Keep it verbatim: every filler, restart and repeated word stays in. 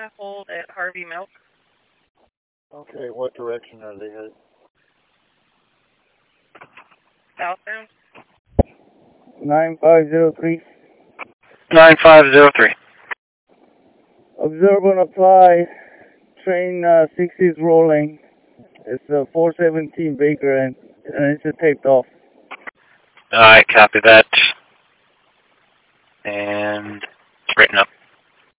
to hold at Harvey Milk. Okay, what direction are they headed? Southbound. nine five zero three. nine five zero three. Observe on apply. Train uh, six is rolling. It's uh, four seventeen Baker and, and it's uh, taped off. Alright, copy that. And it's written up.